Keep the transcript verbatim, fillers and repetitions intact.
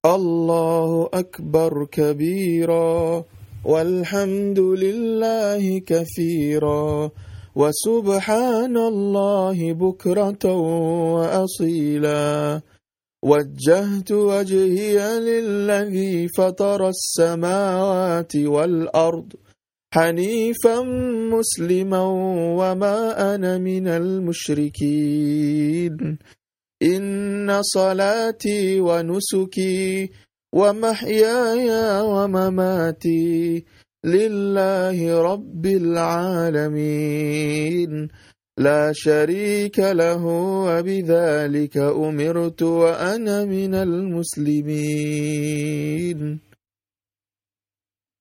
الله أكبر كبيرا والحمد لله كثيرا وسبحان الله بكرة وأصيلا وجهت وجهي للذي فطر السماوات والأرض حنيفا مسلما وما أنا من المشركين إن صلاتي ونسكي ومحياي ومماتي لله رب العالمين لا شريك له وبذلك أمرت وأنا من المسلمين.